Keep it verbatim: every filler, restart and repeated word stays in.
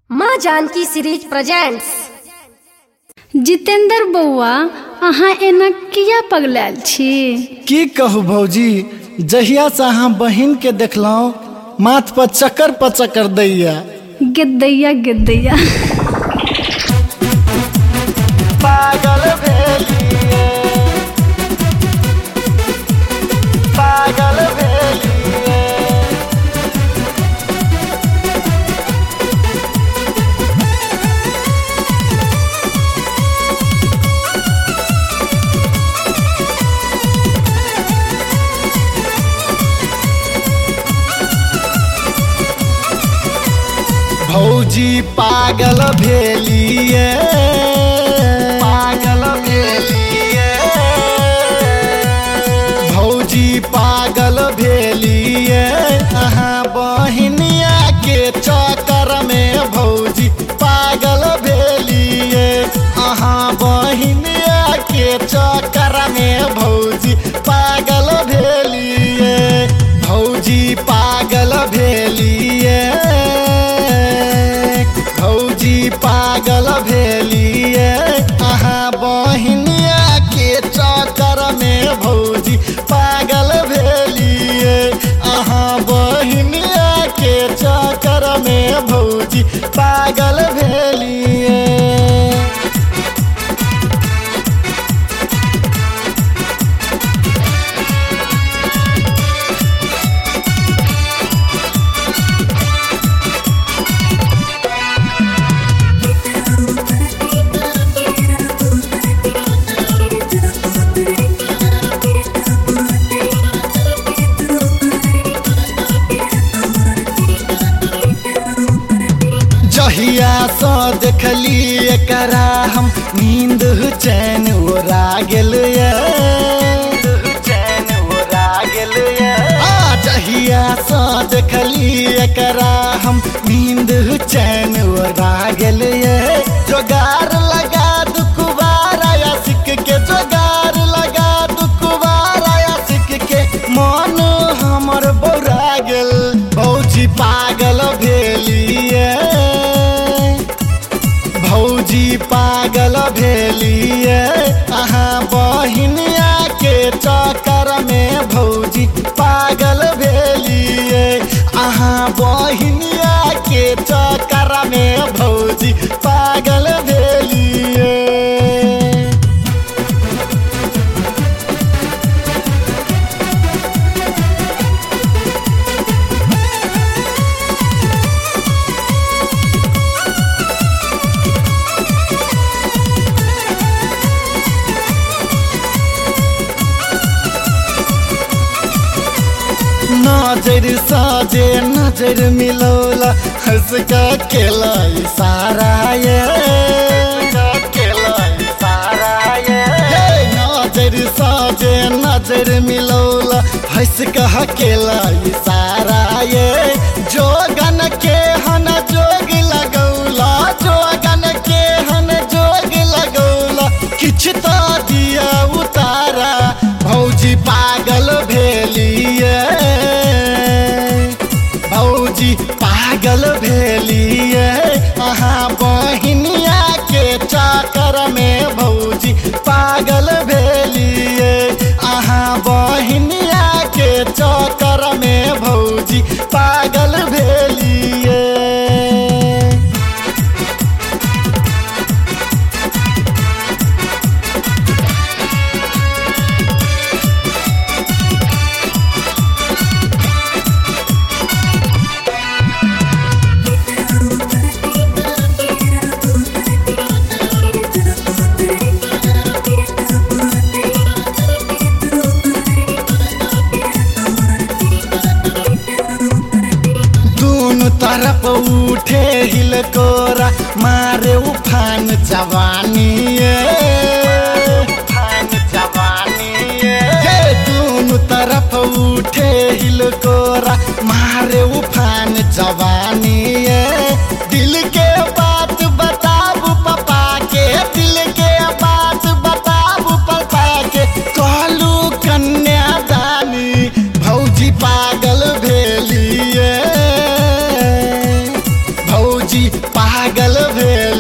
माँ Janaki series presents. Jitendra बउआ, अहाँ एना किया पगलायल छी? की कहू भौजी, जहिया से अहाँ बहिन के देखलहुँ माथ पर चक्कर पर चक्कर दैया। गेदैया गेदैया पागल भेलिए, पागल भेलिए। भौजी पागल भेलिए, पागल भेलिए। भौजी पागल भेलिए, अहाँ बहिनिया के चक्कर में भौजी पागल भेलिए। अहाँ बहिनिया के चक्कर में भौजी पागल भेलिए। भौजी पागल भेलिए, भौजी पागल भेलिए। अहाँ बहिनिया के चक्कर में भौजी पागल भेलिए। अहाँ बहिनिया के चक्कर में भौजी पागल भेलिए। जहिया सँ देखली एकरा हम नींद चैन ओरा गेल ये, चैन ओरा गेल ये। आ जहिया सँ देखली एकरा हम नींद चैन ओरा गेल ये। जोगार लगा दुकुबार आशिक के, जोगार लगा दुकुबार आशिक के, मन हमर बौरा गेल। भौजी पागल भेलिए, भौजी पागल भेलिए। अहाँ बहिनिया के चक्कर में भौजी पागल भेलिए। अहाँ बहिनिया के चक्कर में भौजी पागल भेलिए। नजर साजे नजर मिलौला, हंस का केला इशारा ये, केला इशारा ये। नजर साजे नजर मिलौला, हंस का केला इशारा ये। जोगन के हन जोग लगौला, जोगन के हन जोग लगौला, किछ तो दिया उतारा। भौजी पागल भेलिए, भौजी पागल भेलिए। अहाँ बहिनिया के चक्कर में भौजी पागल भेलिए। अहाँ बहिनिया के चक्कर में भौजी पागल भेलिए। तरफ उठे हिलकोरा, मारे उफान जवानी ये, उफान जवानी ये। दोनों तरफ उठे हिलकोरा, मारे उफान जवानी ये। दिल के बात बताबू पापा के, दिल के बात बताबू पापा के, कहलू कन्यादानी। भौजी पागल भेलिए, भौजी पागल भेल